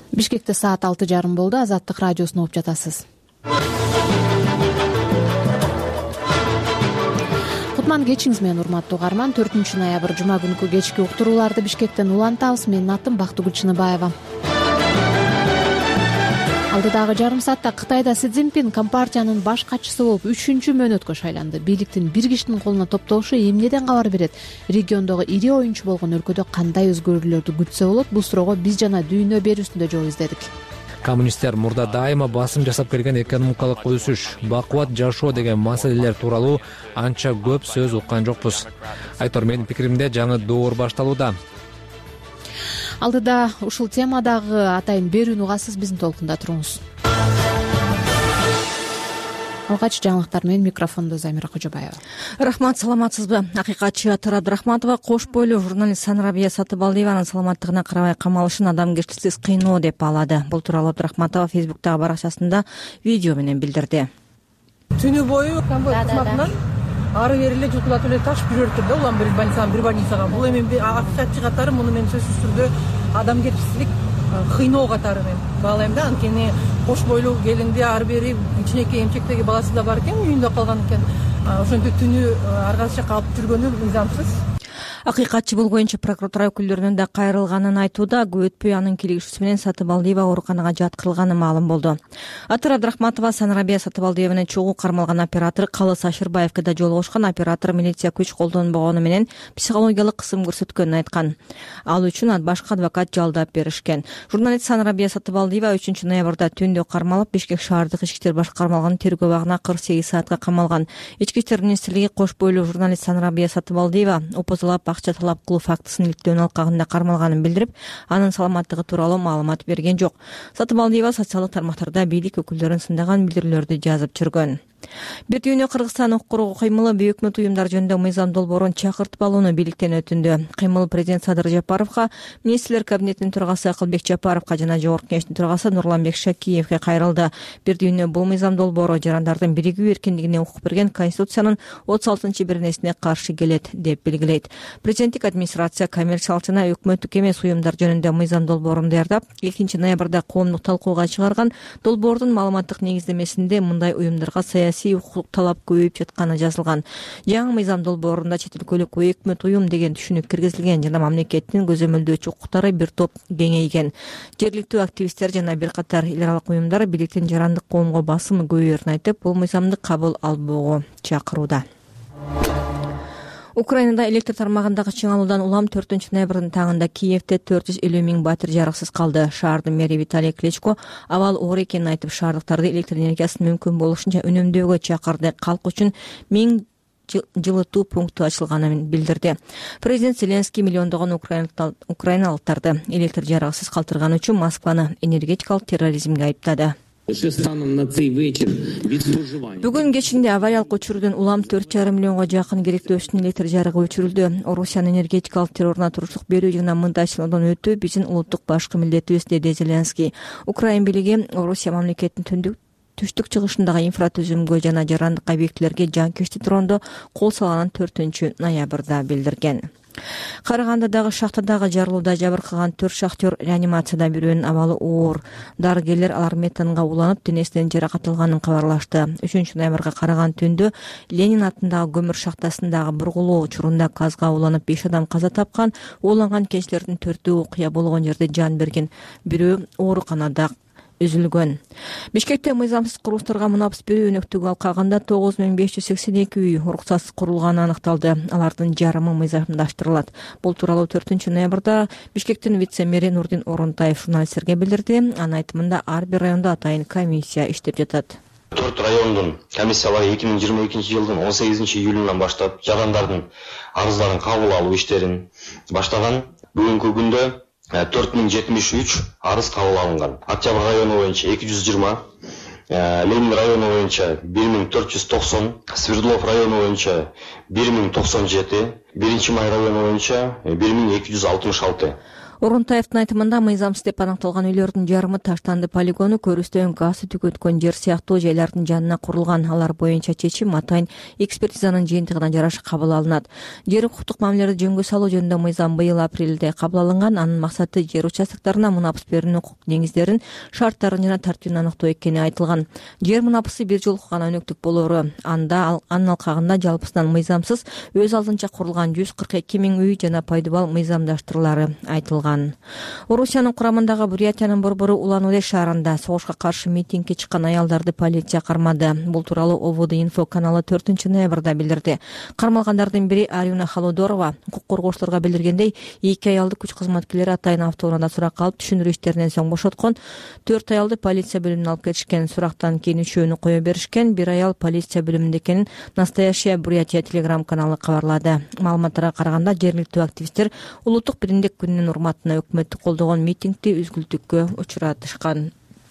Бишкекте саат 6:30 болду. Азаттык радиосун угуп жатасыз. Кутман кечиңиз менен урматтуу угарман. 4-ноябрь жума күнкү кечки уктурууларды Бишкектен улантабыз. Менин атым Бактыгүл Чыныбаева. Алдыдагы жарым саатта Кытайда Си Цзиньпин компартиянын баш катчысы болуп 3-чү мөөнөткө шайланды. Бийликтин бир кишинин колуна топтолушу эмнеден кабар берет? Региондогу ири оюнчу болгон өлкөдө кандай өзгөрүүлөрдү күтсө болот? Бул суроого биз жана дүйнө берүүсүндө жол издедик. Коммунисттер мурда дайыма басым жасап келген экономикалык өсүш, бакубат жашоо деген маселелер тууралуу анча көп сөз уккан жокпуз. Айтор, менин пикиримде жаңы доор башталууда. Алдыда ушул темадагы атайын берүүнү угасыз, биздин толкунда туруңуз. Алгач жаңылыктар менен микрофондо Замира Кожобаева. Рахмат, саламатсызбы? Акыйкатчы Атыр Абдрахматова кош бойлуу журналист Санрабия Сатыбалдиеванын саламаттыгына карабай камалышын адамгерчиликсиз кыйноо деп баалады. Бул тууралуу Абдрахматова Фейсбуктагы баракчасында видео менен билдирди. Түнү бою кызматынан ары бери эле жутулатып эле ташып жүрөттүр да, улам бир больницага. Бул эми акыйкатчы катары муну мен сөзсүз түрдө адамгерчилик кыйноо катары мен баалайм да. Анткени кош бойлуу келинди ары бери кичинекей эмчектеги баласы да бар экен, үйүндө калган экен. Ошентип түнү ар кайсы жака алып жүргөнү мыйзамсыз. Акыйкатчы бул боюнча прокуратура өкүлдөрүнүн да кайрылганын айтууда. Көп өтпөй анын кийлигишүүсү менен Сатыбалдиева ооруканага жаткырылганы маалым болду. Атыр Абдрахматова Санрабия Сатыбалдиеванын чогуу кармалган оператору Калыс Ашырбаевге да жолугушкан. Оператор милиция күч колдонбогону менен психологиялык кысым көрсөткөнүн айткан. Ал үчүн башка адвокат жалдап беришкен. Журналист Санрабия Сатыбалдиева 3-ноябрда түндө кармалып, Бишкек шаардык ички иштер башкармалыгынын тергөө абагына 48 саатка камалган. Ички иштер министрлиги кош бойлуу журналист Санрабия Сатыбалдиева опозулап акча талап кылуу фактысын иликтөөнүн алкагында кармалганын билдирип, анын саламаттыгы тууралуу маалымат берген жок. Сатыбалдиева социалдык тармактарда бийлик өкүлдөрүн сындаган билдирүүлөрдү жазып жүргөн. Бир дүйнө Кыргызстан укук коргоо кыймылы Бүйүк Өкмөт уюмдар жөнүндө мыйзам долбоорун чакыртпалууну бийликтен өтүндү. Кыймыл президент Садыр Жапаровго, министрлер кабинетинин төрагасы Акылбек Жапаровго жана жогорку кеңештин төрагасы Нурланбек Шакиевге кайрылды. Бир дүйнө бул мыйзам долбоору жарандардын биригүү эркиндигине укук берген Конституциянын 36-беренесине каршы келет деп белгилейт. Президенттик администрация коммерциялык жана өкмөттүк эмес уюмдар жөнүндө мыйзам долбоорун даярдап, 2-ноябрда коомдук талкууга чыгарган. Долбоордун маалыматтык негиздемесинде мындай уюмдарга саясий укуктук талап көбөйүп жатканы жазылган. Жаңы мыйзам долбоорунда чет өлкөлүк өкмөт уюм деген түшүнүк киргизилген жана мамлекеттин көзөмөлдөөчү укуктары бир топ кеңейген. Жергиликтүү активисттер жана бир катар эл аралык уюмдар бийликтин жарандык коомго басым көбөйөрүн айтып, бул мыйзамды кабыл албоого чакырууда. Украинада электр тармагындагы чыңалуудан улам 4-ноябрдын таңында Киевде 450 миң батир жарыксыз калды. Шаардын мэри Виталий Кличко абал оор экенин айтып, шаардыктарды электр энергиясын мүмкүн болушунча үнөмдөөгө чакырды. Калк үчүн 1000 жылытуу пункту ачылганын билдирди. Президент Зеленский миллиондогон украиналыктарды электр жарыксыз калтырган үчүн Москваны энергетикалык терроризмге айыптады. Бүгүн кечинде авариялык өчүрүүдөн улам 4,5 миллионго жакын керектөөчүнүн электр жарыгы өчүрүлдү. Орусиянын энергетикалык терроруна туруктук берүү жана мындайчылыгынан өтүү биздин улуттук башкы милдетибиз, деди Зеленский. Украин бийлиги Орусия мамлекетинин түштүк чыгышындагы инфратүзүмгө жана жарандык объектилерге жанкечти дрондо кол салганын 4-ноябрда билдирген. Карагандыдагы шахтадагы жарылууда жабыркаган 4 шахтер реанимацияда, бирөөнүн абалы оор. Дарыгерлер алар метанга уланып, денесинен жаракат алганын кабарлашты. 3-ноябрга караган түндө Ленин атындагы көмүр шахтасындагы бургулоо учурунда газга уланып 5 адам каза тапкан. Ууланган кенчилердин 4-өө окуя болгон жерде жан берген, бирөө ооруканада үзүлгөн. Бишкекте мыйзамсыз курулуштарга мунапыс берүү өнөктүгү алкагында 9582 үй уруксатсыз курулганы аныкталды. Алардын жарымы мыйзамдаштырылат. Бул тууралуу 4-ноябрда Бишкектин вице-мэри Нурдин Орунтаев журналисттерге билдирди. Анын айтымында ар бир райондо атайын комиссия иштеп жатат. 4 райондун комиссиялары 2022 жылдын 18 июлунан баштап жарандардын арыздарын кабыл алуу иштерин баштаган. Бүгүнкү күндө 4073 арыз кабыл алынган. Октябрь району боюнча 220, Ленин району боюнча 1490, Свердлов району боюнча 1097, 1 май району боюнча 1266. Орунтаевдин айтымында мыйзамсыз деп аныкталган үйлөрдүн жарымы таштанды полигону, көрүстөн газы түгөткөн жер сыяктуу жайлардын жанына курулган. Алар боюнча чечим атайын экспертизанын жыйынтыгына жараша кабыл алынат. Жер укуктук мамилелерди жөнгө салуу жөнүндө мыйзам быйыл апрелде кабыл алынган. Анын максаты жер участоктарына мунапыс берүүнүн укук негиздерин, шарттарын жана тартибин аныктоо экени айтылган. Жер мунапысы бир жолку гана өнөктүк болору. Анын алкагында жалпысынан мыйзамсыз өз алдынча курулган 142 000 үй жана пайдубал мыйзамдаштырылары айтылган. Орусиянын курамындагы Бурятиянын борбору Улан-Удэ шаарында согушка каршы митингге чыккан аялдарды полиция кармады. Бул тууралуу ОВД-Инфо каналы 4-ноябрда билдирди. Кармалгандардын бири Арюна Халудорова укук коргоочуларга билдиргендей, 2 аялды күч кызматкерлери атайын автоунаада суракка алып түшүндүрүү иштеринен соң бошоткон. 4 аялды полиция бөлүмүнө алып кетишкен. Сурактан кийин 3-өөнү кое беришкен. Бир аял полиция бөлүмүндө экенин Настоящая Бурятия телеграм каналы кабарлады. Маалыматтарга караганда жергиликтүү активисттер улуттук биримдик күнүнүн урматына өкмөттү колдогон митингди үзгүлтүккө учуратышкан.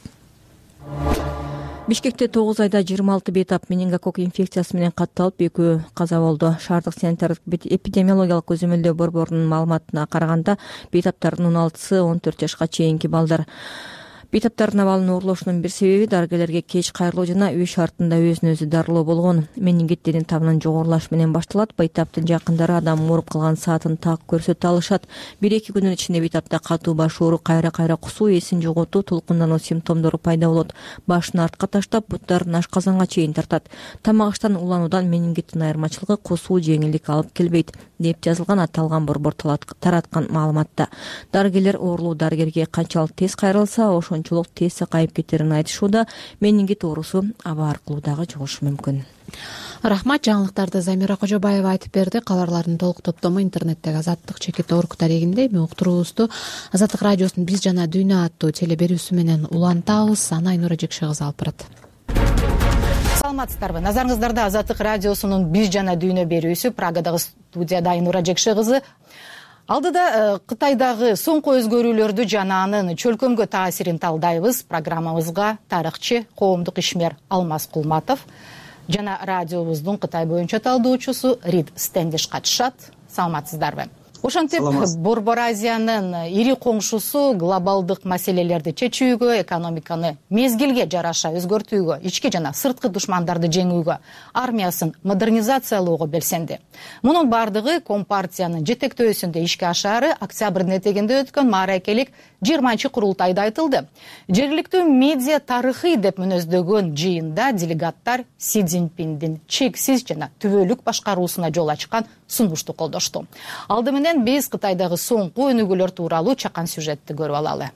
Бишкекте 9 айда 26 бейтап менингококк инфекциясы менен катталып, 2 каза болду. Шаардык санитардык эпидемиологиялык көзөмөлдөө борборунун маалыматына караганда, бейтаптардын 16-сы 14 жашка чейинки балдар. Бейтаптардын абалын оорлошунун бир себеби дарыгерлерге кеч кайрылуу жана үй шартында өзүн өзү дарылоо болгон. Менингит денин табынын жогорулашы менен башталат. Бейтаптын жакындары адам ооруп калган саатын так көрсөтө алышат. 1-2 күнүн ичинде бейтапта катуу баш оору, кайра кусуу, эсин жоготуу, толкундануу симптомдору пайда болот. Башын артка таштап, буттарын ашказанга чейин тартат. Тамак аштан улануудан менингиттин айырмачылыгы кусуу жеңилдик алып келбейт, деп жазылган аталган борбор тараткан маалыматта. Дарыгерлер оорулуу дарыгерге канчалык тез кайрылса, ошончолук тез сакайып кетерин айтышууда. Менингит оорусу аба аркылуу дагы жугушу мүмкүн. Рахмат, жаңылыктарды Замира Кожобаева айтып берди. Кабарлардын толук топтому интернеттеги azattik.org дарегинде. Мен уктуруубузду Азаттык радиосунун Биз жана дүйнө аттуу теле берүүсү менен улантабыз. Аны Айнура Жекше кызы алып барат. Саламатсыздарбы? Назарыңыздарда Азаттык радиосунун Биз жана дүйнө берүүсү, Прагадагы студияда Айнура Жекше кызы. Алдыда Кытайдагы соңку өзгөрүүлөрдү жана анын чөлкөмгө таасирин талдайбыз. Программабызга тарыхчы, коомдук ишмер Алмаз Кулматов жана радиобуздун Кытай боюнча талдоочусу Рид Стендиш катышат. Саламатсыздарбы? Ошентип, Борбор Азиянын ири коңшусу глобалдык маселелерди чечүүгө, экономиканы мезгилге жараша өзгөртүүгө, ички жана сырткы душмандарды жеңүүгө, армиясын модернизациялоого белсенди. Мунун бардыгы Компартиянын жетектөөсүндө ишке ашаары октябрдын этегинде өткөн мааракелик 20-курултайда айтылды. Жергиликтүү медиа тарыхый деп мүнөздөгөн жыйында делегаттар Си Цзиньпиндин чексиз жана түбөлүк башкаруусуна жол ачкан сунушту колдошту. Алды менен биз Кытайдагы соңку өнүгүүлөр тууралуу чакан сюжетти көрүп алалы.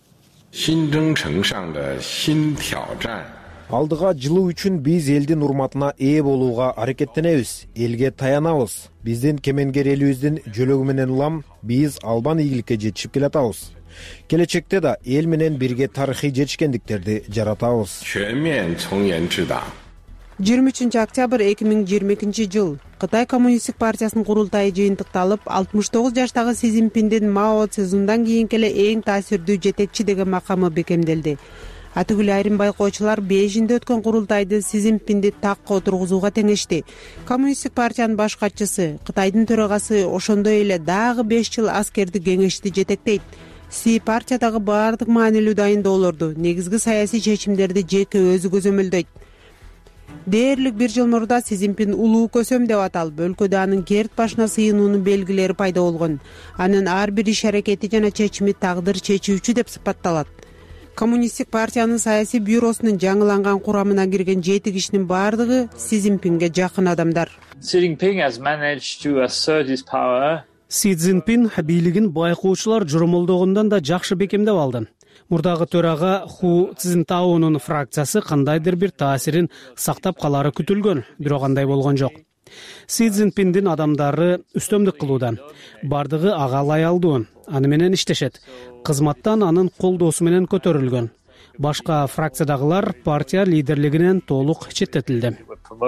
Алдыга жылуу үчүн биз элдин урматына ээ болууга аракеттенебиз, элге таянабыз. Биздин кемеңгер элибиздин жөлөгү менен улам биз албан ийгиликке жетишип келатабыз. Келечекте да эл менен бирге тарыхый жетишкендиктерди жаратабыз. 23 октябрь 2022 жыл Кытай коммунисттик партиясынын курултайы жыйынтыкталып, 69 жаштагы Си Цзиньпиндин Мао Цзедундан кийинки эле эң таасирдүү жетекчи деген макамы бекемделди. Атүгүл айрым байкоочулар Бейжиңде өткөн курултайды Си Цзиньпинди такка отургузууга теңешти. Коммунисттик партиянын баш катчысы, Кытайдын төрагасы ошондой эле дагы 5 жыл аскерди кеңешти жетектейт. Си партиядагы баардык маанилүү дайындоолорду, негизги саясий чечимдерди жеке өзү көзөмөлдөйт. Дээрлик 1 жыл мурда Си Цзиньпин улуу көсөм деп аталып, өлкөдө анын керт башына сыйынуунун белгилери пайда болгон. Анын ар бир иш аракети жана чечими тагдыр чечүүчү деп сыпатталат. Коммунисттик партиянын саясий бюросунун жаңыланган курамына кирген 7 кишинин баардыгы Си Цзиньпинге жакын адамдар. Си Цзиньпин бийлигин байкоочулар журмолдогондон да жакшы бекемдеп алды. Мурдагы төрага Ху Цзинтаонун фракциясы кандайдыр бир таасирин сактап калары күтүлгөн, бирок андай болгон жок. Си Цзиньпиндин адамдары үстөмдүк кылууда. Бардыгы ага лаялдуу, аны менен иштешет. Кызматтан анын колдоосу менен көтөрүлгөн. Башка фракциядагылар партия лидерлигинен толук четтетилди.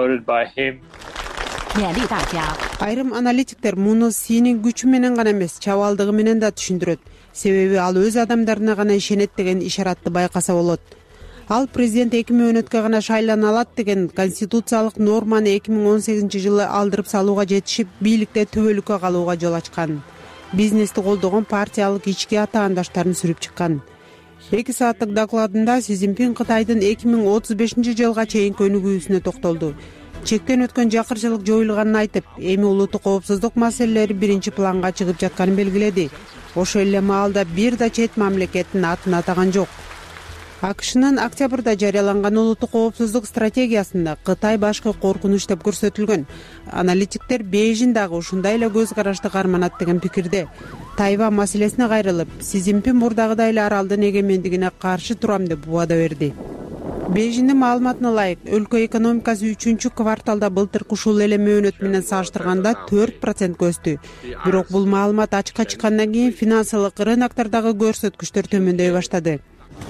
Айрым аналитиктер муну Синин күчү менен гана эмес, чабалдыгы менен да түшүндүрөт. Себеби ал өз адамдарына гана ишенет деген ишаратты байкаса болот. Ал президент 2 мөөнөткө гана шайлана алат деген конституциялык норманы 2018 жылы алдырып салууга жетишип, бийликте түбөлүккө калууга жол ачкан. бизнести колдогон партиялык ички атаандаштарын сүрүп чыккан. 2 сааттык докладында Си Цзиньпин Кытайдын 2035-жылга чейинки өнүгүүсүнө токтолду. Чектен өткөн жакырчылык жоюлганын айтып, эми улуттук коопсуздук маселелери биринчи планга чыгып жатканын белгиледи. Ошол эле маалда бир да чет мамлекеттин атын атаган жок. АКШнын октябрда жарыяланган улуттук коопсуздук стратегиясында Кытай башкы коркунуч деп көрсөтүлгөн. Аналитиктер Бейжин дагы ушундай эле көз карашты карманат деген пикирде. Тайвань маселесине кайрылып, Си Цзиньпин мурдагыдай эле аралдын эгемендигине каршы турам деп убада берди. Бейжиндин маалыматына ылайык, өлкө экономикасы 3-кварталда былтыркы ушул эле мөөнөт менен салыштырганда 4% өстү. Бирок бул маалымат ачыкка чыккандан кийин финансылык рыноктордогу көрсөткүчтөр төмөндөй баштады.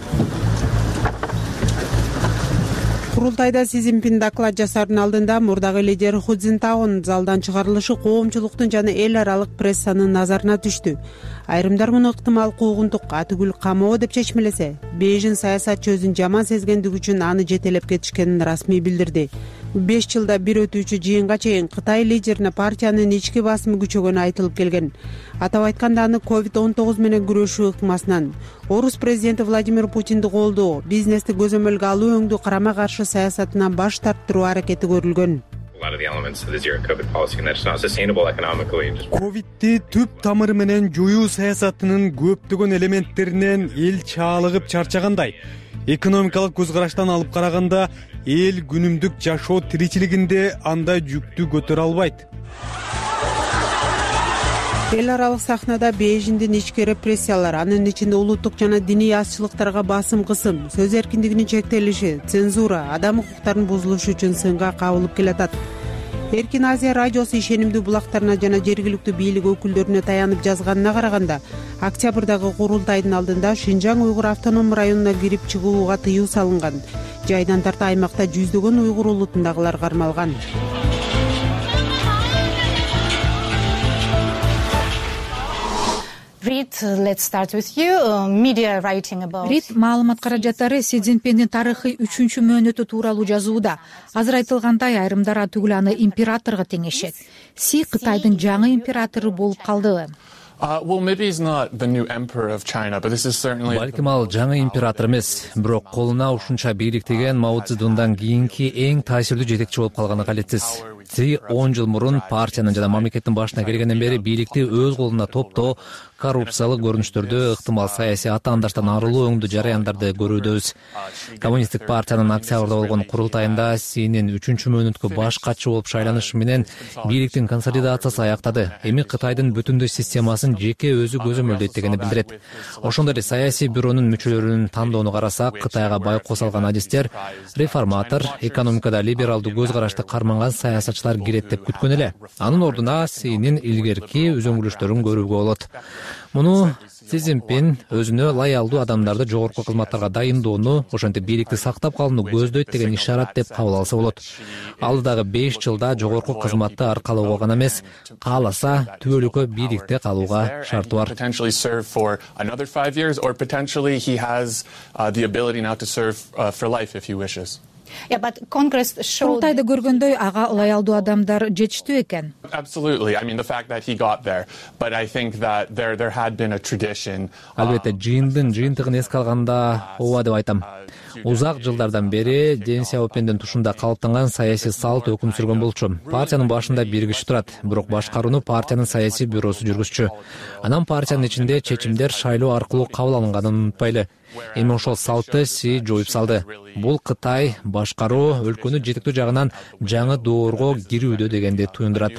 Курултайда Си Цзиньпин доклад жасаардын алдында мурдагы лидер Ху Цзинтаонун залдан чыгарылышы коомчулуктун жана эл аралык прессанын назарына түштү. Айрымдар муну ыктымал куугунтук атүгүл камоо деп чечмелесе, Бейжин саясатчы өзүн жаман сезгендиги үчүн аны жетелеп кетишкенин расмий билдирди. 5 жылда бир өтүүчү жыйынга чейин Кытай лидерине партиянын ички басымы күчөгөнү айтылып келген. Атап айтканда аны COVID-19 менен күрөшүү ыкмасынан, орус президенти Владимир Путинди колдоо, бизнести көзөмөлгө алуу өңдүү карама каршы саясатынан баш тарттыруу аракети көрүлгөн. Ковидти түп тамыры менен жоюу саясатынын көптөгөн элементтеринен эл чаалыгып чарчагандай. Экономикалык көз караштан алып караганда эл күнүмдүк жашоо тиричилигинде андай жүктү көтөрө албайт. Эл аралык сахнада Бейжиндин ички репрессиялар, анын ичинде улуттук жана диний азчылыктарга басым кысым, сөз эркиндигинин чектелиши, цензура, адам укуктарынын бузулушу үчүн сынга кабылып келатат. Эркин Азия радиосу ишенимдүү булактарына жана жергиликтүү бийлик өкүлдөрүнө таянып жазганына караганда, октябрдагы курултайдын алдында Шинжаң уйгур автоном районуна кирип чыгууга тыюу салынган. Жайдан тарта аймакта жүздөгөн уйгур улутундагылар кармалган. Рид маалымат каражаттары Си Цзиньпиндин тарыхый 3-мөөнөтү тууралуу жазууда. Азыр айтылгандай, айрымдар атүгүл аны императорго теңешет. Си Кытайдын жаңы императору болуп калды. Балким ал жаңы император эмес, бирок колуна ушунча бийлик теген Мао Цзэдундан кийинки эң таасирдүү жетекчи болуп калганы калетсиз. Си 10 жыл мурун партиянын жана мамлекеттин башына келгенден бери бийликти өз колуна топтоо, коррупциялык көрүнүштөрдү, ыктымал саясий атаандаштан арылуу өңдүү жараяндарды көрүүдөбүз. Коммунисттик партиянын октябрда болгон курултайында Синин 3-мөөнөткө баш катчы болуп шайланышы менен бийликтин консолидациясы аяктады. Эми Кытайдын бүтүндөй системасын жеке өзү көзөмөлдөйт дегени билдирет. Ошондой эле саясий бюронун мүчөлөрүнүн тандоону карасак, Кытайга байкоо салган адистер реформатор, экономикада либералдуу көз карашты карманган саясатчылар кирет деп күткөн эле. Анын ордуна Синин илгерки үзөңгүлүштөрүн көрүүгө болот. Муну Си Цзиньпин өзүнө лоялдуу адамдарды жогорку кызматтарга дайындоону, ошентип бийликти сактап калууну көздөйт деген ишарат деп кабыл алса болот. Алдыдагы 5 жылда жогорку кызматты аркалоого гана эмес, кааласа түбөлүккө бийликте калууга шарты бар. Курултайда көргөндөй ага лоялдуу адамдар жетиштүү экен. Албетте, жыйындын жыйынтыгын эске алганда ооба деп айтам. Узак жылдардан бери Дэн Сяопиндин тушунда калыптанган саясий салт өкүм сүргөн болчу. Партиянын башында бир киши турат, бирок башкарууну партиянын саясий бюросу жүргүзчү. Анан партиянын ичинде чечимдер шайлоо аркылуу кабыл алынганын унутпайлы. Эми ошол салтты Си жоюп салды. Бул Кытай башкаруу өлкөнү жетектүү жагынан жаңы доорго кирүүдө дегенди туюндурат.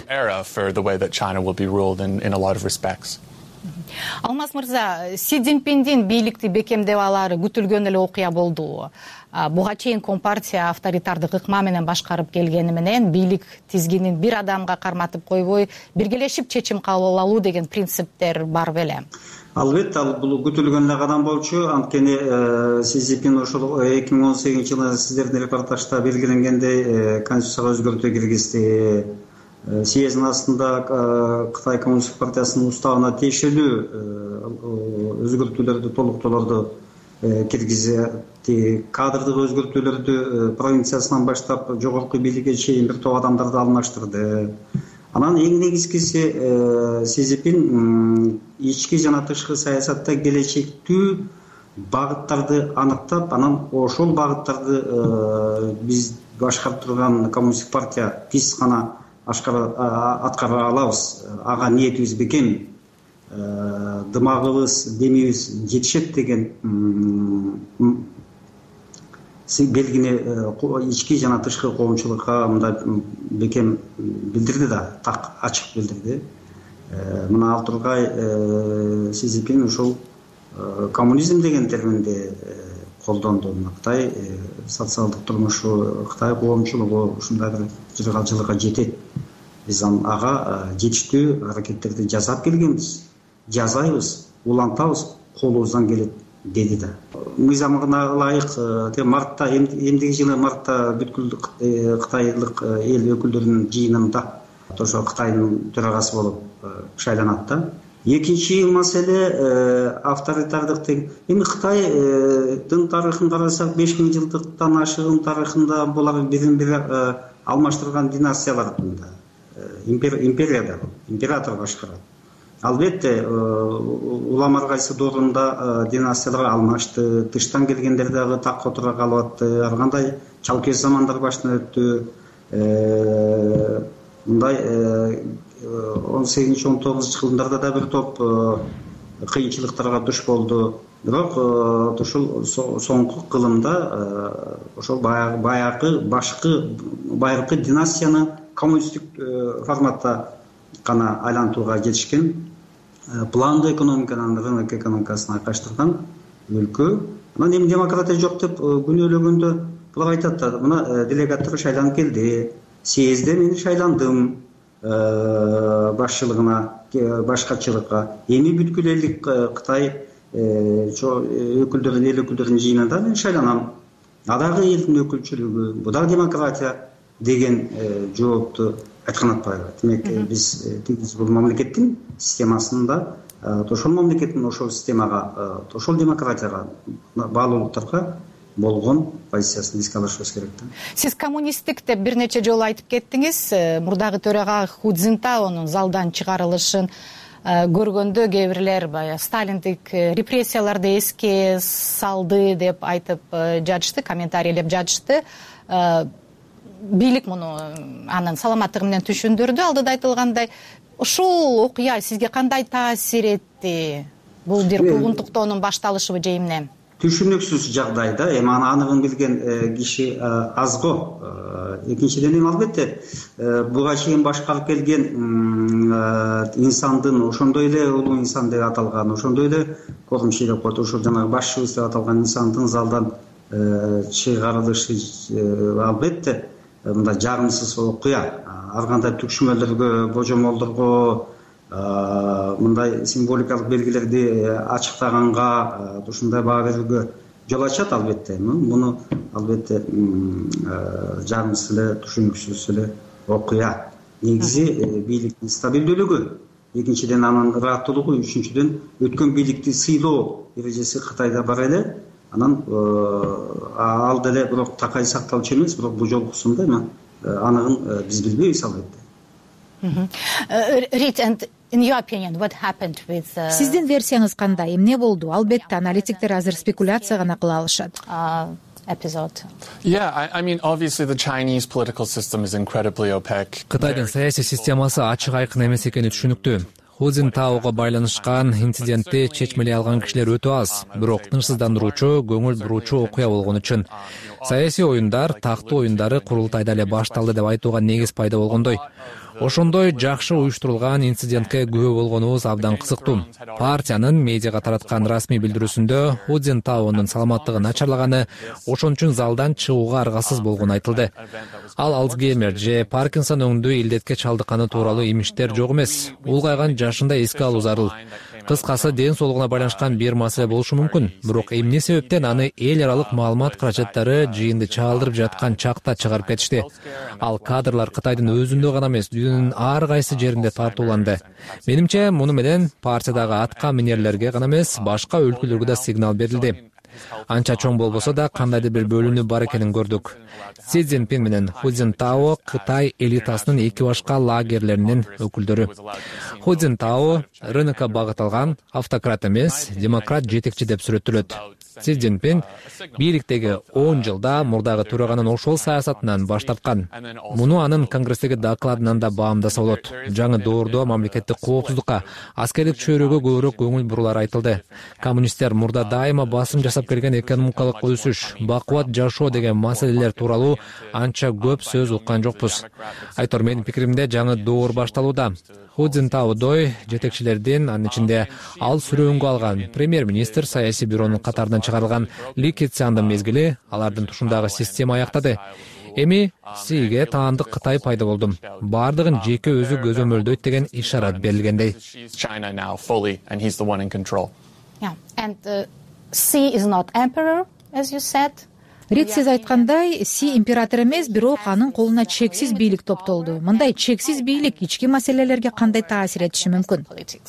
Алмаз мырза, Си Цзиньпиндин бийликти бекемдеп алары күтүлгөн эле окуя болду. Буга чейин Компартия авторитардык ыкма менен башкарып келгени менен бийлик тизгинин бир адамга карматып койбой, биргелешип чечим кабыл алуу деген принциптер бар беле? Албетте, ал бул күтүлгөн эле кадам болчу. Анткени Си Цзиньпин ошол 2018-жылы сиздердин репортажда белгиленгендей конституцияга өзгөртүү киргизди. Съездин астында Кытай Коммунисттик партиясынын уставына тиешелүү өзгөртүүлөрдү, толуктоолорду киргизди. Кадрдык өзгөртүүлөрдү провинциясынан баштап жогорку бийликке чейин бир топ адамдарды алмаштырды. Анан эң негизгиси Си Цзиньпин ички жана тышкы саясатта келечектүү багыттарды аныктап, анан ошол багыттарды биз башкарып турган коммунисттик партия биз гана аткара алабыз, ага ниетибиз бекем, дымагыбыз, демибиз жетишет деген белгини ички жана тышкы коомчулукка мындай бекем билдирди да, так ачык билдирди. Мына ал тургай Си Цзиньпин ушул коммунизм деген терминди колдонду. Кытай социалдык турмушу, Кытай коомчулугу ушундай бир жылга жетет. Биз ага жетиштүү аракеттерди жасап келгенбиз, жасайбыз, улантабыз, колубуздан келет деди да. Мыйзамына ылайык мартта, эмдиги жылы мартта бүткүл кытайлык эл өкүлдөрүнүн жыйынында ошо Кытайдын төрагасы болуп шайланат да. Экинчи маселе авторитардык. Эми Кытайдын тарыхын карасак, 5000 жылдыктан ашыгын тарыхында булар бирин бири алмаштырган династиялар да. Империяда император башкарат. Албетте улам ар кайсы доорунда династиялар алмашты, тыштан келгендер дагы такка отура калып атты, ар кандай чалкеш замандар башынан өттү. Мындай 18-19 жылдарда да бир топ кыйынчылыктарга душ болду. Бирок ушул соңку кылымда ошол байыркы династияны коммунисттик форматта гана айлантууга жетишкен, пландуу экономиканын рынок экономикасына айкаштырган өлкө. Анан эми демократия жок деп күнөөлөгөндө булар айтат да, мына делегаттар шайланып келди, съездде мен шайландым башчылыгына, башкачылыкка. Эми бүткүл элдик Кытай өкүлдөрүнүн, эл өкүлдөрүнүн жыйынында мен шайланам. Адагы элдин өкүлчүлүгү, бу да демократия деген жоопту айткан атпайбы. Демек биз бул мамлекеттин системасында, ошол мамлекеттин ошол системага, ошол демократияга, баалуулуктарга болгон позициясын эске алышыбыз керек да. Сиз коммунисттик деп бир нече жолу айтып кеттиңиз. Мурдагы төрага Ху Цзиньтаонун залдан чыгарылышын көргөндө кээ бирлер сталиндик репрессияларды эске салды деп айтып жатышты, комментарийлеп жатышты. Бийлик муну анын саламаттыгы менен түшүндүрдү. Алдыда айтылгандай, ушул окуя сизге кандай таасир этти? Бул бир куугунтуктоонун башталышыбы же эмне? Түшүнүксүз жагдай да. Эми аны аныгын билген киши аз го. Экинчиден эми албетте буга чейин башкарып келген инсандын, ошондой эле улуу инсан деп аталган, ошондой эле кормчу деп коет, ошол жанагы башчыбыз деп аталган инсандын залдан чыгарылышы албетте мындай жагымсыз окуя. Ар кандай түкшүмөлөргө, божомолдорго, мындай символикалык белгилерди ачыктаганга, ушундай баа берүүгө жол ачат албетте. Муну албетте жагымсыз эле, түшүнүксүз эле окуя. Негизи бийликтин стабилдүүлүгү, экинчиден анын ырааттуулугу, үчүнчүдөн өткөн бийликти сыйлоо эрежеси Кытайда бар эле. Анан ал деле бирок такай сакталчу эмес, бирок бул жолкусунда аныгын биз билбейбиз албетте. Сиздин версияңыз кандай? Эмне болду? Албетте аналитиктер азыр спекуляция гана кыла алышат. Кытайдын саясий системасы ачык айкын эмес экени түшүнүктүү. Ху Цзиньтаого байланышкан инцидентти чечмелей алган кишилер өтө аз, бирок тынчсыздандыруучу, көңүл буруучу окуя болгон үчүн саясий оюндар, тактуу оюндары курултайда эле башталды деп айтууга негиз пайда болгондой. Ошондой жакшы уюштурулган инцидентке күбө болгонубуз абдан кызыктуу. Партиянын медиага тараткан расмий билдирүүсүндө Ху Цзиньтаонун саламаттыгы начарлаганы, ошон үчүн залдан чыгууга аргасыз болгону айтылды. Ал Альцгеймер же Паркинсон өңдүү илдетке чалдыкканы тууралуу имиштер жок эмес. Улгайган жашында эске алуу зарыл. Кыскасы, ден соолугуна байланышкан бир маселе болушу мүмкүн. Бирок эмне себептен аны эл аралык маалымат каражаттары жыйынды чаалдырып жаткан чакта чыгарып кетишти? Ал кадрлар Кытайдын өзүндө гана эмес, дүйнөнүн ар кайсы жеринде тартууланды. Менимче, муну менен партиядагы атка минерлерге гана эмес, башка өлкөлөргө да сигнал берилди. Анча чоң болбосо да кандайдыр бир бөлүнүү бар экенин көрдүк. Си Цзиньпин менен Ху Цзиньтао Кытай элитасынын эки башка лагерлеринин өкүлдөрү. Ху Цзиньтао рынокко багыт алган автократ эмес, демократ жетекчи деп сүрөттөлөт. Си Цзиньпин бийликтеги 10 жылда мурдагы төраганын ошол саясатынан баш тарткан. Муну анын конгресстеги докладынан да баамдаса болот. Жаңы доордо мамлекеттик коопсуздукка, аскердик чөйрөгө көбүрөөк көңүл бурулар айтылды. Коммунисттер мурда дайыма басым жасап келген экономикалык өсүш, бакубат жашоо деген маселелер тууралуу анча көп сөз уккан жокпуз. Айтор, менин пикиримде жаңы доор башталууда. Ху Цзиньтаодой жетекчилердин, анын ичинде ал сүрөөнгө алган премьер-министр саясий бюронун катарынан чыгарылган Ли Кэцяндын мезгили алардын тушундагы система аяктады. Эми Сиге таандык Кытай пайда болду. Бардыгын жеке өзү көзөмөлдөйт деген ишарат берилгендей. Рид, сиз айткандай, Си император эмес, бирок анын колуна чексиз бийлик топтолду. Мындай чексиз бийлик ички маселелерге кандай таасир этиши мүмкүн?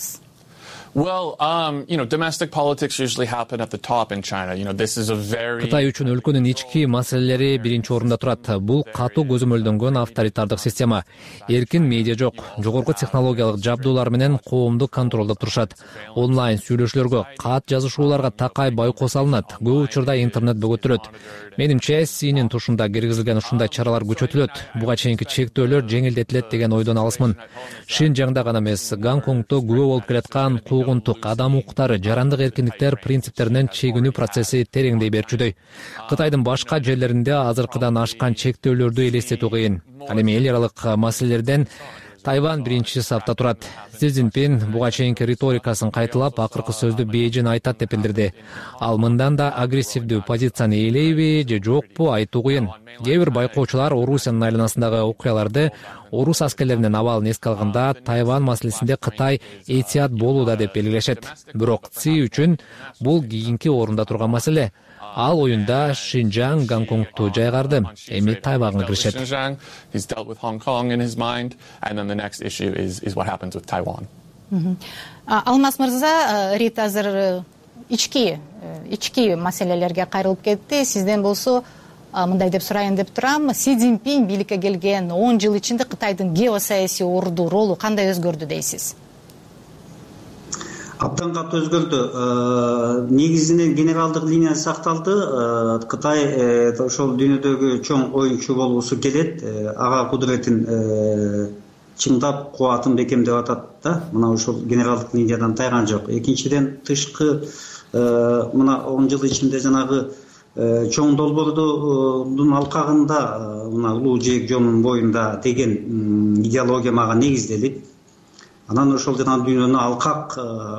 Кытай үчүн өлкөнүн ички маселелери биринчи орунда турат. Бул катуу көзөмөлдөнгөн авторитардык система. Эркин медиа жок, жогорку технологиялык жабдуулар менен коомду контролдоп турушат. Онлайн сүйлөшүүлөргө, кат жазышууларга такай байкоо салынат. Көп учурда интернет бөгөтүлөт. Менимче, Синин тушунда киргизилген ушундай чаралар күчөтүлөт. Буга чейинки чектөөлөр жеңилдетилет деген ойдон алысмын. Шинжаңда гана эмес, Гонконгдо күбө болуп келаткан куугунтук, адам укуктары, жарандык эркиндиктер принциптеринен чегинүү процесси тереңдей берчүдөй. Кытайдын башка жерлеринде азыркыдан ашкан чектөөлөрдү элестетүү кыйын. Ал эми эл аралык маселелерден Тайвань биринчи сапта турат. Си Цзиньпин буга чейинки риторикасын кайталап, акыркы сөздү Бейжин айтат деп билдирди. Ал мындан да агрессивдүү позицияны ээлейби же жокпу айтуу кыйын. Кээ бир байкоочулар Орусиянын айланасындагы окуяларды, орус аскерлеринин абалын эске алганда Тайвань маселесинде Кытай этият болууда деп белгилешет. Бирок Си үчүн бул кийинки орунда турган маселе. Ал оюнда Шинжаң, Гонконгду жайгарды, эми Тайваньга киришет. Алмаз мырза, Рит азыр ички маселелерге кайрылып кетти. Сизден болсо мындай деп сурайын деп турам. Си Цзиньпин бийликке келген 10 жыл ичинде Кытайдын геосаясий орду, ролу кандай өзгөрдү дейсиз? Абдан катуу өзгөрдү. Негизинен генералдык линия сакталды. Кытай ошол дүйнөдөгү чоң оюнчу болгусу келет. Ага кудуретин чыңдап, кубатын бекемдеп атат да. Мына ошол генералдык линиядан тайган жок. Экинчиден, тышкы мына 10 жыл ичинде жанагы чоң долбоордун алкагында, мына улуу жээк жолунун боюнда деген идеология мага негизделип, анан ошол жана дүйнөнү алкак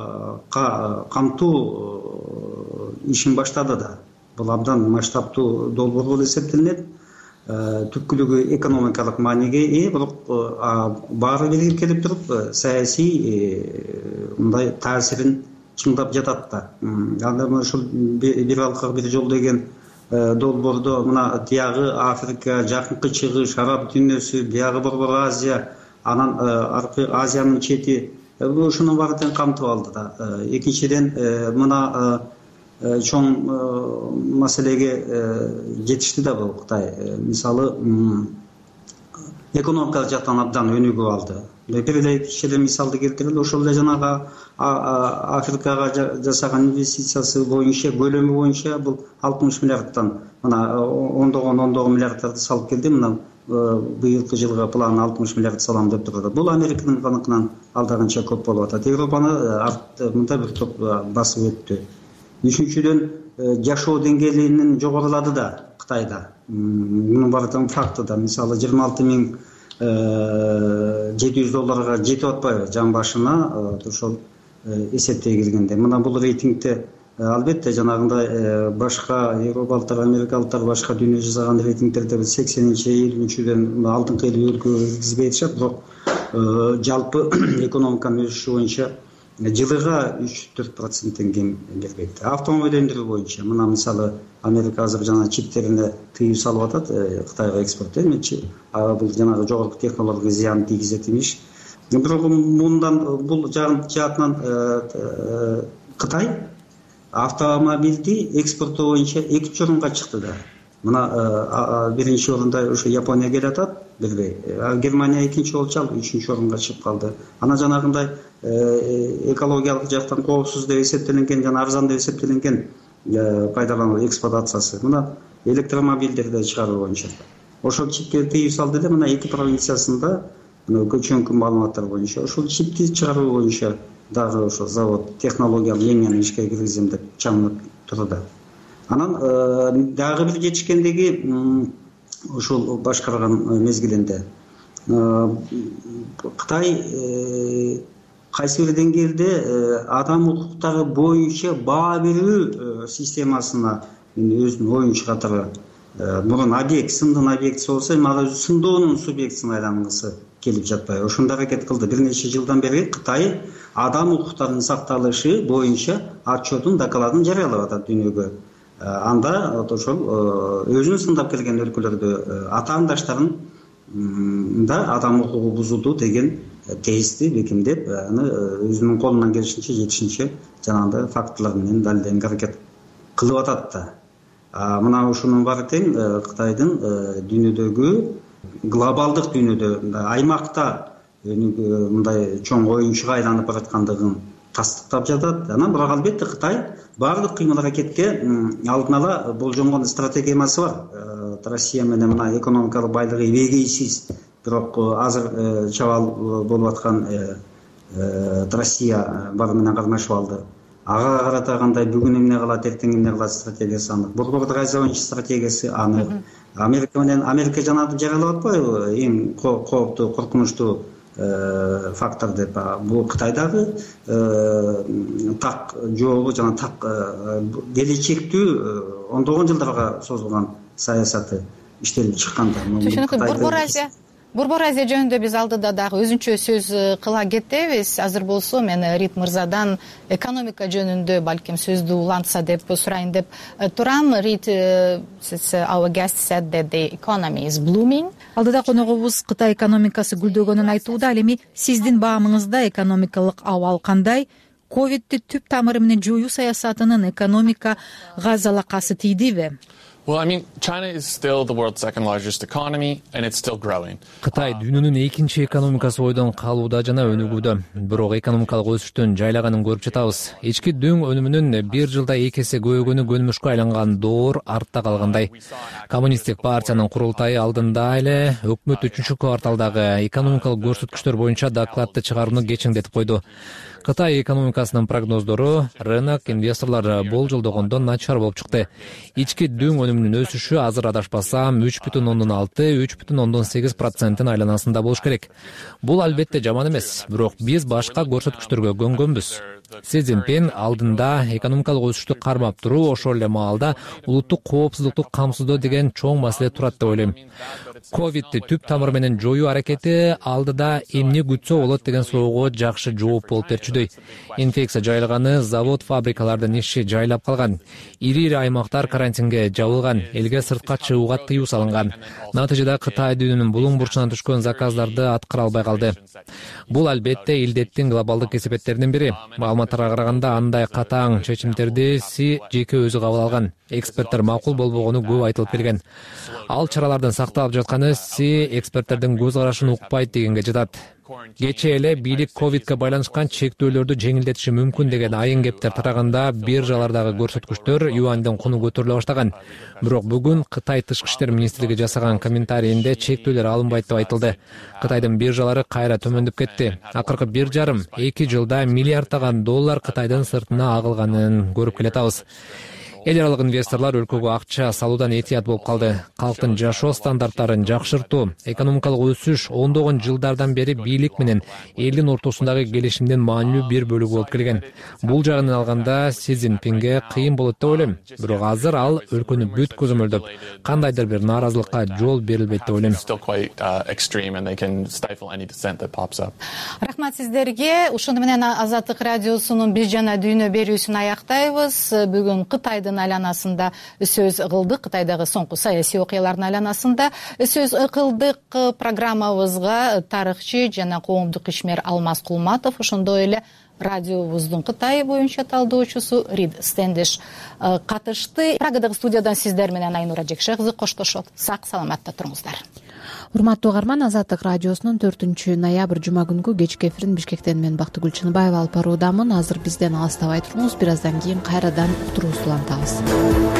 камтуу ишин баштады да. Бул абдан масштабтуу долбоор болуп эсептелинет. Түпкүлүгү экономикалык мааниге ээ, бирок баары биригип келип туруп, саясий мындай таасирин чыңдап жатат да. Анда ошол бир алкак бир жол деген долбоордо мына тиягы Африка, жакынкы чыгыш, араб дүйнөсү, биягы Борбор Азия, анан аркы Азиянын чети, ушунун баарын камтып алды да. Экинчиден, мына чоң маселеге жетишти да бул Кытай. Мисалы, экономикалык жактан абдан өнүгүп алды. Бир эле кишилер мисалды келтирели, ошол эле жанагы Африкага жасаган инвестициясы боюнча, көлөмү боюнча бул 60 миллиардтан мына ондогон миллиардтарды салып келди. Мына быйылкы жылга план 60 миллиард салам деп турат. Бул Американын каныкынан алдагынча көп болуп атат. Европаны мындай бир топ басып өттү. Үчүнчүдөн, жашоо деңгээлинин жогорулады да Кытайда. Мунун баары факты да. Мисалы 26.700 долларга жетип атпайбы жан башына, ошол эсептей келгенде. Мына бул рейтингде албетте жанагындай башка европалыктар, америкалыктар башка дүйнө жасаган рейтингдерде 80-50-ден алдыңкы 50 өлкөгө киргизбей атышат, бирок жалпы экономиканын өсүшү боюнча жылыга 3-4% кем бербейт. Автомобиль өндүрүү боюнча мына мисалы Америка азыр жана чиптерине тыюу салып атат Кытайга экспорт эмечи. Бул жанагы жогорку технологияга зыян тийгизет имиш. Бирок мындан бул жаатынан Кытай автомобилди экспорттоо боюнча 2 орунга чыкты да. Мына биринчи орунда ошо Япония келатат, билбей. Германия экинчи болчу, ал 3 орунга чыгып калды. Ана жанагындай экологиялык жактан коопсуз деп эсептелинген жана арзан деп эсептелинген пайдалануу эксплуатациясы. Мына электромобилдерди чыгаруу боюнча ошол чипке тыюу салды эле. Мына 2 провинциясында көчөнкү маалыматтар боюнча ошол чипти чыгаруу боюнча дагы ошо завод технологиялык линияны ишке киргизем деп чамынып турду. Анан дагы бир жетишкендиги ушул башкарган мезгилинде Кытай кайсы бир деңгээлде адам укуктары боюнча баа берүү системасына өзүнүн оюн чыгартары мурун объект, сындын объектиси болсо, эми ага сындоонун субъектисине айлангысы келип жатпайбы. Ошондо аракет кылды. Бир нече жылдан бери Кытай адам укуктарынын сакталышы боюнча отчетун, докладын жарыялап атат дүйнөгө. Анда ошол өзүн сындап келген өлкөлөрдө атаандаштарын да адам укугу бузулду деген тезисти бекемдеп, аны өзүнүн колунан келишинче жетишинче жанагындай фактылар менен далилденүүгө аракет кылып атат да. Мына ушунун баары тең Кытайдын дүйнөдөгү глобалдык дүйнөдө аймакта мындай чоң оюнчуга айланып бараткандыгын тастыктап жатат. Анан бирок албетте Кытай баардык кыймыл аракетке алдын ала болжонгон стратегиясы бар. Россия менен мына экономикалык байлыгы эбегейсиз, бирок азыр чабал болуп аткан Россия бары менен кармашып алды. Ага карата кандай бүгүн эмне кылат, эртең эмне кылат стратегиясы анык. Борбордук Азия боюнча стратегиясы анык. Америка жанагы жарыялап атпайбы эң кооптуу, коркунучтуу фактор деп. Бул Кытайдагы так жообу жана так келечектүү ондогон жылдарга созулган саясаты иштелип чыккан да. Түшүнүктүү. Борбор Азия жөнүндө биз алдыда дагы өзүнчө сөз кыла кетебиз. Азыр болсо мен Рит мырзадан экономика жөнүндө балким сөздү улантса деп сурайын деп турам. Рит, our guest said that the economy is blooming. Алдыда коногубуз Кытай экономикасы гүлдөгөнүн айтууда. Ал эми сиздин баамыңызда экономикалык абал кандай? Ковидти түп тамыры менен жоюу саясатынын экономикага залакасы тийдиби? China is still the world's second largest economy and it's still growing. Кытай дүйнөнүн экинчи экономикасы бойдон калууда жана өнүгүүдө. Бирок экономикалык өсүштүн жайлаганын көрүп жатабыз. Ички дөң өнүмүнүн бир жылда 2 эсе көбөйгөнү көнмүшкө айланган доор артта калгандай. Коммунисттик партиянын курултайы алдында эле өкмөт 3-кварталдагы экономикалык көрсөткүчтөр боюнча докладты чыгарууну кечиңдетип койду. Кытай экономикасынын прогноздору рынок инвесторлор болжолдогондон начар болуп чыкты. Ички дөң өнүмүнүн өсүшү азыр адашпасам 3,6-3,8% айланасында болуш керек. Бул албетте жаман эмес, бирок биз башка көрсөткүчтөргө көнгөнбүз. Си Цзиньпин алдында экономикалык өсүштү кармап туруу, ошол эле маалда улуттук коопсуздукту камсыздоо деген чоң маселе турат деп ойлойм. Ковидти түп тамыры менен жоюу аракети алдыда эмне күтсө болот деген суроого жакшы жооп болуп берчүдөй. Инфекция жайылганы, завод, фабрикалардын иши жайлап калган. Ири-ири аймактар карантинге жабылган, элге сыртка чыгууга тыюу салынган. Натыйжада Кытай дүйнөнүн булуң бурчунан түшкөн заказдарды аткара албай калды. Бул албетте илдеттин глобалдык кесепеттеринин бири. Маалыматтарга караганда андай катаң чечимдерди Си жеке өзү кабыл алган. Эксперттер макул болбогону көп айтылып келген. Ал чаралардын сакталып жатканы Си эксперттердин көз карашын укпайт дегенге жатат. Кечээ эле бийлик ковидке байланышкан чектөөлөрдү жеңилдетиши мүмкүн деген айын кептер тараганда биржалардагы көрсөткүчтөр юандын куну көтөрүлө баштаган. Бирок бүгүн Кытай тышкы иштер министрлиги жасаган комментарийинде чектөөлөр алынбайт деп айтылды. Кытайдын биржалары кайра төмөндөп кетти. Акыркы 1,5-2 жылда миллиарддаган доллар Кытайдын сыртына агылганын көрүп келатабыз. Эл аралык инвесторлор өлкөгө акча салуудан этият болуп калды. Калктын жашоо стандарттарын жакшыртуу, экономикалык өсүш ондогон жылдардан бери бийлик менен элдин ортосундагы келишимдин маанилүү бир бөлүгү болуп келген. Бул жагынан алганда Си Цзиньпинге кыйын болот деп ойлойм. Бирок азыр ал өлкөнү бүт көзөмөлдөп, кандайдыр бир нааразылыкка жол берилбейт деп ойлойм. Рахмат сиздерге. Ушуну менен Азаттык радиосунун биз жана дүйнө берүүсүн аяктайбыз. Бүгүн Кытайдын айланасында сөз кылдык. Кытайдагы соңку саясий окуялардын айланасында сөз кылдык. Программабызга тарыхчы жана коомдук ишмер Алмаз Кулматов, ошондой эле радиобуздун Кытай боюнча талдоочусу Рид Стендиш катышты. Прагадагы студиядан сиздер менен Айнура Жекше кызы коштошот. Сак саламатта туруңуздар. Урматтуу угарман, Азаттык радиосунун 4-ноябрь жума күнгү кечки эфирин Бишкектен мен Бактыгүл Чыныбаева алып баруудамын. Азыр бизден алыстабай туруңуз, бир аздан кийин кайрадан уктуруубузду улантабыз.